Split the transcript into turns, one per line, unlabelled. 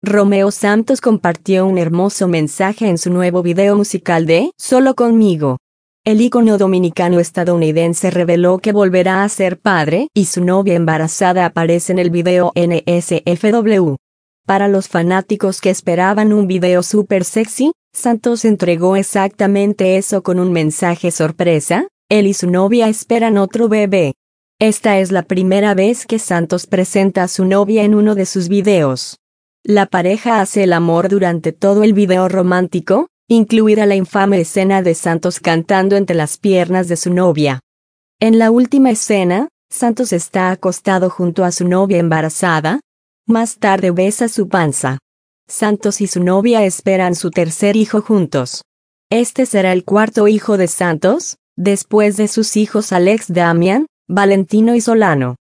Romeo Santos compartió un hermoso mensaje en su nuevo video musical de Solo Conmigo. El ícono dominicano-estadounidense reveló que volverá a ser padre y su novia embarazada aparece en el video NSFW. Para los fanáticos que esperaban un video súper sexy, Santos entregó exactamente eso con un mensaje sorpresa: él y su novia esperan otro bebé. Esta es la primera vez que Santos presenta a su novia en uno de sus videos. La pareja hace el amor durante todo el video romántico, incluida la infame escena de Santos cantando entre las piernas de su novia. En la última escena, Santos está acostado junto a su novia embarazada. Más tarde besa su panza. Santos y su novia esperan su tercer hijo juntos. Este será el cuarto hijo de Santos, después de sus hijos Alex Damián, Valentino y Solano.